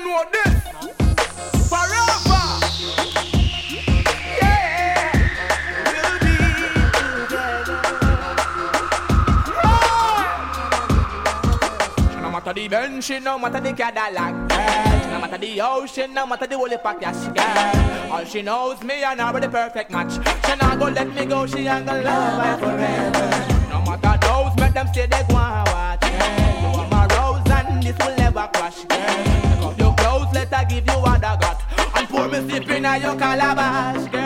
know this. Forever. Yeah. We'll be together. No matter the bench, no matter the Cadillac, no matter the ocean, no matter the holy pack, yes, girl. All she knows me and her with the perfect match. She not gonna let me go, she ain't gonna love me forever. No matter those, make them say they go and watch. You are my rose and this will never crash, girl. Take off your clothes, let her give you what I got. And pour me sip in your calabash, girl.